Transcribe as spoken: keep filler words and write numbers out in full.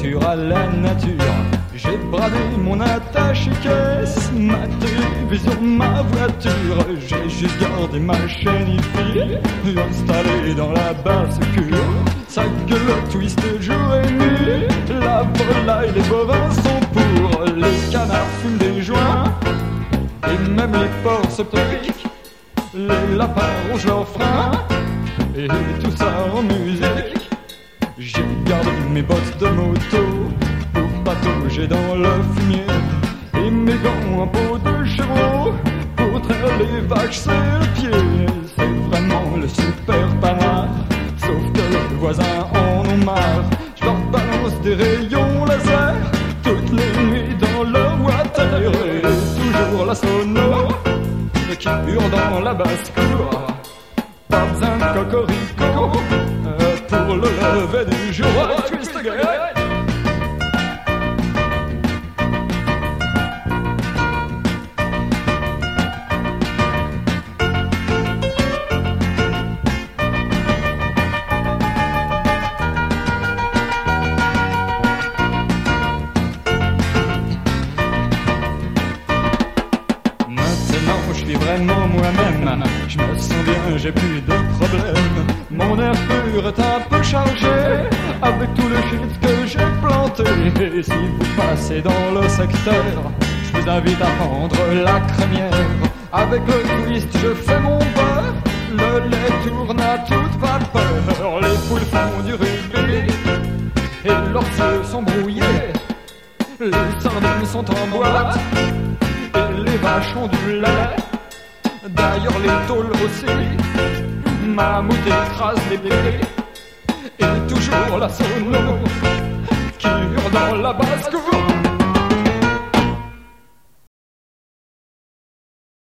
retour à la nature. J'ai bradé mon attache-caisse, ma télévision, ma voiture. J'ai juste gardé ma chaîne hi-fi installée dans la basse-cour. Ça gueule twist jour et nuit, la volaille, les bovins sont pour. Les canards fument des joints, et même les porcs se piquent. Les lapins rongent leurs freins, et tout ça en musique. J'ai gardé mes bottes de moto pour patauger dans le fumier, et mes gants en peau de chevaux pour traire les vaches sur le pied. C'est vraiment le super panard, sauf que les voisins en ont marre. Je leur balance des rayons laser toutes les nuits dans leur water, et toujours la sono qui hurle dans la basse-cour. Pas besoin de cocorico euh, pour le lever du jour. Twist again. Je suis vraiment moi-même, je me sens bien, j'ai plus de problème. Mon air pur est un peu chargé avec tout le shit que j'ai planté. Et si vous passez dans le secteur, je vous invite à prendre la crémière. Avec le twist je fais mon beurre, le lait tourne à toute vapeur. Les poules font du rugby et leurs œufs sont brouillés. Les sardines sont en boîte et les vaches ont du lait. D'ailleurs les taules aussi, Mammouth écrase les bébés, et toujours la sono qui hurle dans la basse-cour.